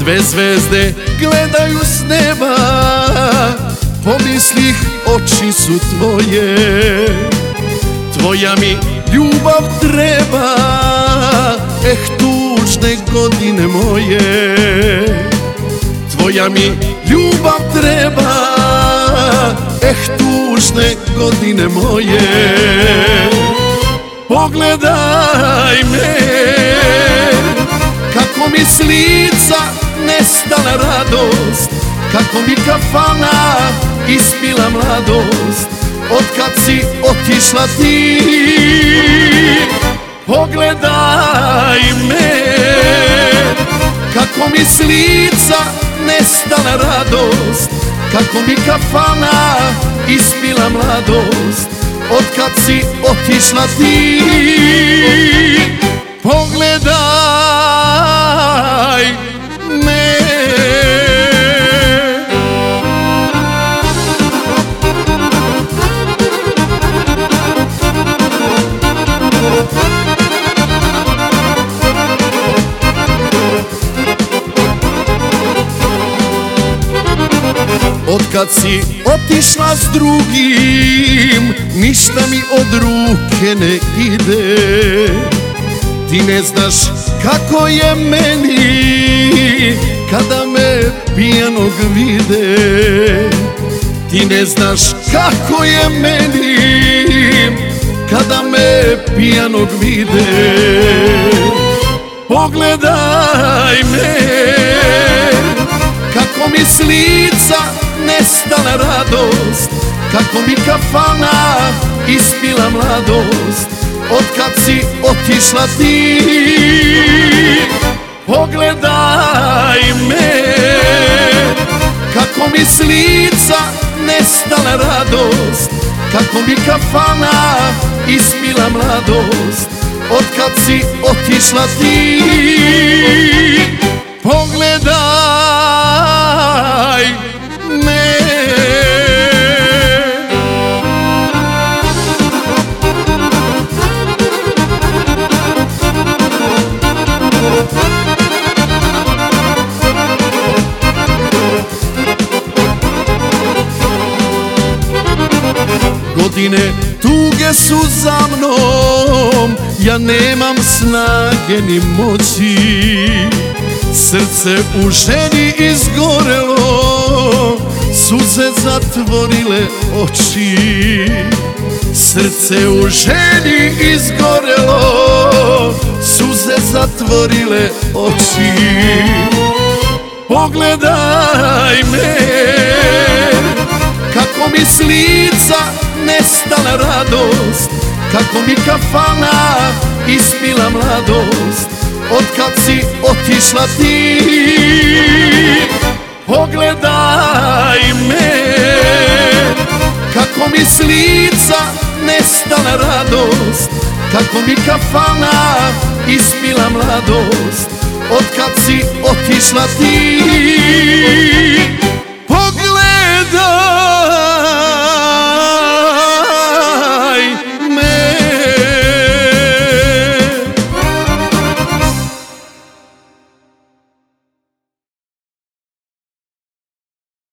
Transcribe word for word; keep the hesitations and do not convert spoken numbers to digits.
Dve zvezde gledaju s neba, pomislih oči su tvoje. Tvoja mi ljubav treba, eh tužne godine moje. Tvoja mi ljubav treba, eh tužne godine moje. Pogledaj me, kako mi s lica nestala radost, kako mi kafana ispila mladost, otkad si otišla ti. Pogledaj me, kako mi s lica nestala radost, kako mi kafana ispila mladost, otkad si otišla ti. Pogledaj me. Otkad si otišla s drugim, ništa mi od ruke ne ide. Ti ne znaš kako je meni kada me pijanog vide. Ti ne znaš kako je meni kada me pijanog vide. Pogledaj me, kako mi s lica nestala radost, kako mi kafana ispila mladost, otkad si otišla ti. Pogledaj me, kako mi s lica nestala radost, kako mi kafana ispila mladost, otkad si otišla ti. Pogledaj me. Godine tuge su za mnom, ja nemam snage ni moći. Srce u ženi izgorelo, suze zatvorile oči. Srce u ženi izgorelo, suze zatvorile oči. Pogledaj me, kako mi s lica nestala radost, kako mi kafana ispila mladost, otkad si otišla ti. Pogledaj me, kako mi s lica nestala radost, kako mi kafana ispila mladost, otkad si otišla ti.